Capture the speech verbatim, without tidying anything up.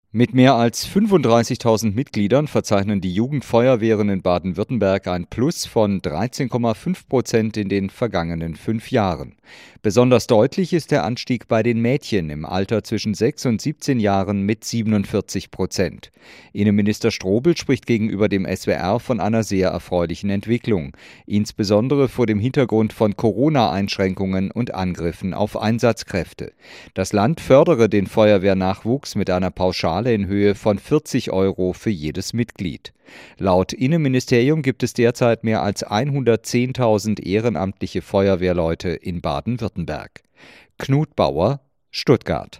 Mit mehr als fünfunddreißigtausend Mitgliedern verzeichnen die Jugendfeuerwehren in Baden-Württemberg ein Plus von dreizehn Komma fünf Prozent in den vergangenen fünf Jahren. Besonders deutlich ist der Anstieg bei den Mädchen im Alter zwischen sechs und siebzehn Jahren mit siebenundvierzig Prozent. Innenminister Strobel spricht gegenüber dem S W R von einer sehr erfreulichen Entwicklung, insbesondere vor dem Hintergrund von Corona-Einschränkungen und Angriffen auf Einsatzkräfte. Das Land fördere den Feuerwehrnachwuchs mit einer Pauschale in Höhe von vierzig Euro für jedes Mitglied. Laut Innenministerium gibt es derzeit mehr als hundertzehntausend ehrenamtliche Feuerwehrleute in Baden-Württemberg. Knut Bauer, Stuttgart.